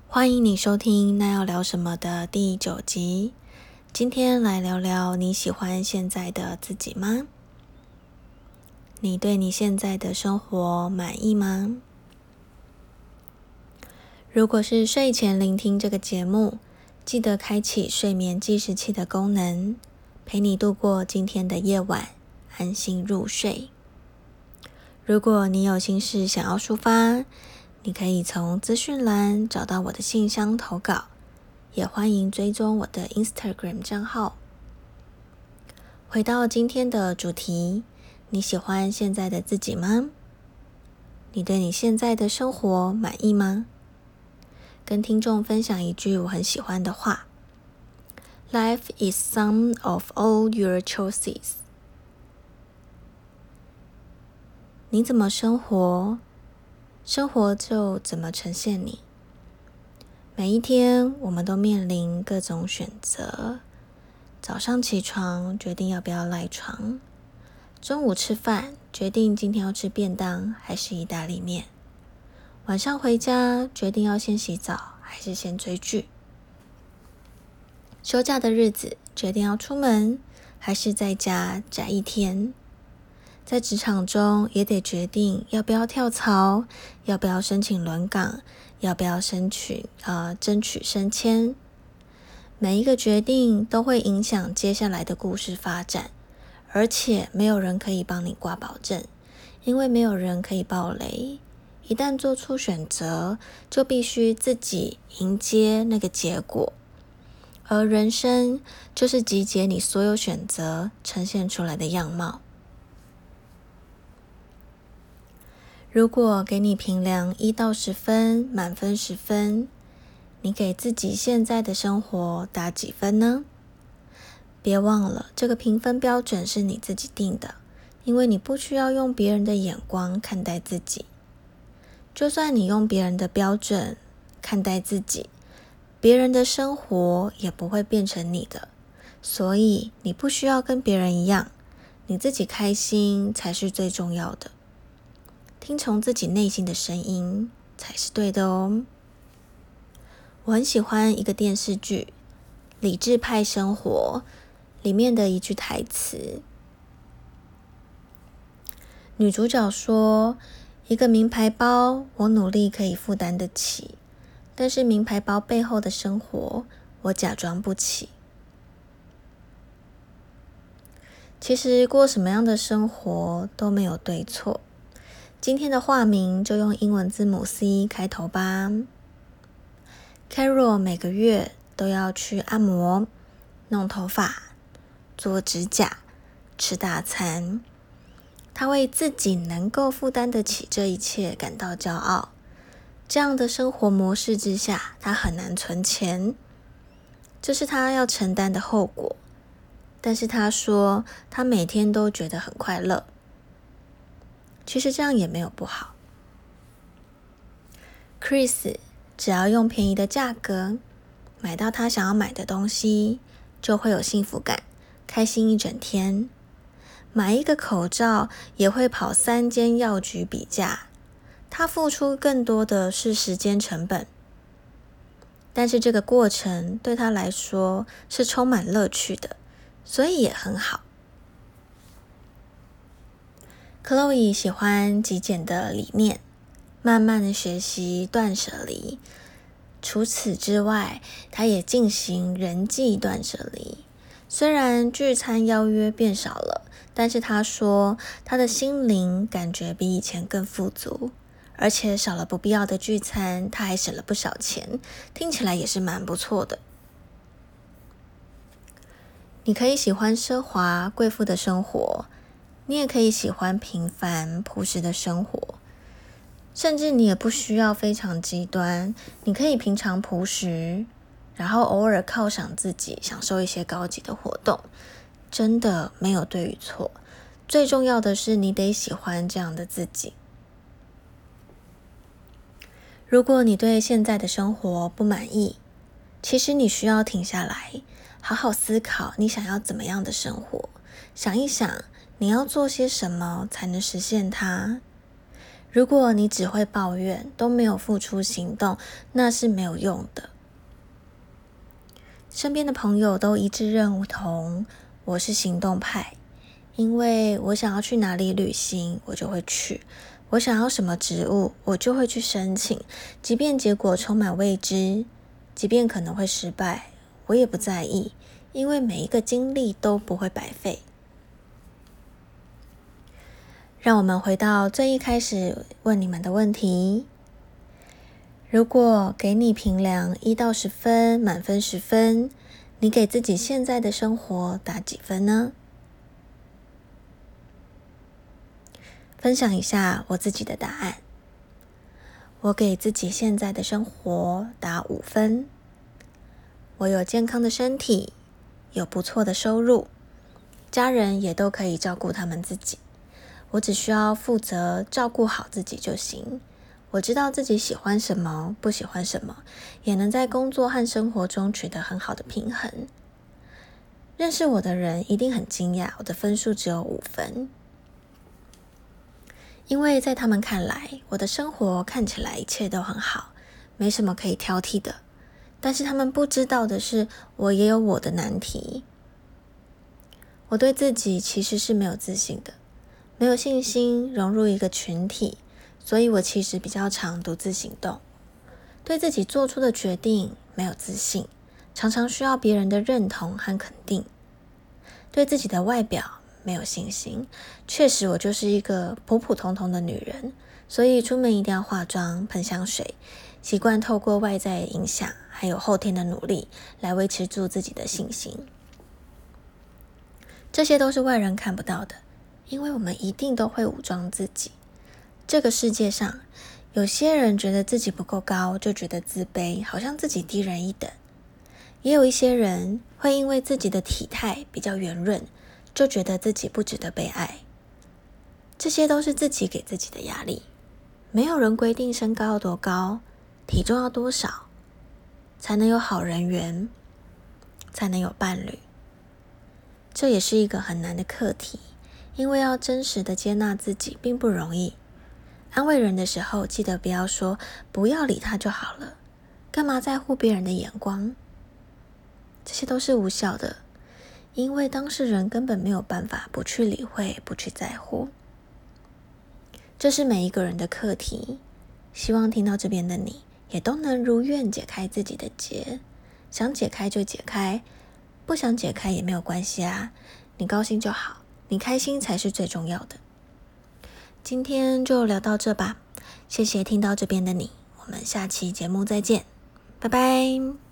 欢迎你收听那要聊什么的第9集。今天来聊聊你喜欢现在的自己吗？你对你现在的生活满意吗？如果是睡前聆听这个节目，记得开启睡眠计时器的功能，陪你度过今天的夜晚，安心入睡。如果你有心事想要抒发，你可以从资讯栏找到我的信箱投稿，也欢迎追踪我的 Instagram 账号。回到今天的主题，你喜欢现在的自己吗？你对你现在的生活满意吗？跟听众分享一句我很喜欢的话 ：Life is sum of all your choices。你怎么生活，生活就怎么呈现你。每一天，我们都面临各种选择。早上起床，决定要不要赖床；中午吃饭，决定今天要吃便当还是意大利面；晚上回家，决定要先洗澡还是先追剧；休假的日子，决定要出门还是在家宅一天。在职场中也得决定要不要跳槽，要不要申请轮岗，要不要争取升迁。每一个决定都会影响接下来的故事发展，而且没有人可以帮你挂保证，因为没有人可以爆雷。一旦做出选择，就必须自己迎接那个结果。而人生就是集结你所有选择呈现出来的样貌。如果给你评量1到10分，满分10分，你给自己现在的生活打几分呢？别忘了，这个评分标准是你自己定的，因为你不需要用别人的眼光看待自己。就算你用别人的标准看待自己，别人的生活也不会变成你的，所以你不需要跟别人一样，你自己开心才是最重要的。听从自己内心的声音才是对的哦。我很喜欢一个电视剧《理智派生活》里面的一句台词，女主角说，一个名牌包我努力可以负担得起，但是名牌包背后的生活我假装不起。其实过什么样的生活都没有对错。今天的化名就用英文字母 C 开头吧。Carol 每个月都要去按摩、弄头发、做指甲、吃大餐。她为自己能够负担得起这一切感到骄傲。这样的生活模式之下，她很难存钱，这是她要承担的后果。但是她说，她每天都觉得很快乐。其实这样也没有不好。Chris 只要用便宜的价格买到他想要买的东西，就会有幸福感，开心一整天。买一个口罩也会跑3间药局比价，他付出更多的是时间成本，但是这个过程对他来说是充满乐趣的，所以也很好。Chloe 喜欢极简的理念，慢慢的学习断舍离。除此之外，她也进行人际断舍离。虽然聚餐邀约变少了，但是她说她的心灵感觉比以前更富足，而且少了不必要的聚餐，她还省了不少钱，听起来也是蛮不错的。你可以喜欢奢华贵妇的生活，你也可以喜欢平凡朴实的生活，甚至你也不需要非常极端，你可以平常朴实，然后偶尔犒赏自己，享受一些高级的活动。真的没有对与错，最重要的是你得喜欢这样的自己。如果你对现在的生活不满意，其实你需要停下来，好好思考你想要怎么样的生活，想一想你要做些什么才能实现它。 如果你只会抱怨，都没有付出行动，那是没有用的。身边的朋友都一致认同我是行动派，因为我想要去哪里旅行，我就会去；我想要什么职务，我就会去申请，即便结果充满未知，即便可能会失败，我也不在意，因为每一个经历都不会白费。让我们回到最一开始问你们的问题，如果给你评量1到10分，满分10分，你给自己现在的生活打几分呢？分享一下我自己的答案。我给自己现在的生活打5分。我有健康的身体，有不错的收入，家人也都可以照顾他们自己。我只需要负责照顾好自己就行。我知道自己喜欢什么，不喜欢什么，也能在工作和生活中取得很好的平衡。认识我的人一定很惊讶，我的分数只有5分。因为在他们看来，我的生活看起来一切都很好，没什么可以挑剔的。但是他们不知道的是，我也有我的难题。我对自己其实是没有自信的，没有信心融入一个群体，所以我其实比较常独自行动。对自己做出的决定没有自信，常常需要别人的认同和肯定。对自己的外表没有信心，确实我就是一个普普通通的女人，所以出门一定要化妆、喷香水，习惯透过外在影响还有后天的努力来维持住自己的信心。这些都是外人看不到的，因为我们一定都会武装自己。这个世界上，有些人觉得自己不够高，就觉得自卑，好像自己低人一等。也有一些人会因为自己的体态比较圆润，就觉得自己不值得被爱。这些都是自己给自己的压力。没有人规定身高要多高，体重要多少，才能有好人缘，才能有伴侣。这也是一个很难的课题，因为要真实的接纳自己并不容易。安慰人的时候，记得不要说不要理他就好了，干嘛在乎别人的眼光？这些都是无效的，因为当事人根本没有办法不去理会，不去在乎。这是每一个人的课题，希望听到这边的你也都能如愿解开自己的结，想解开就解开，不想解开也没有关系啊，你高兴就好，你开心才是最重要的。今天就聊到这吧，谢谢听到这边的你，我们下期节目再见，拜拜。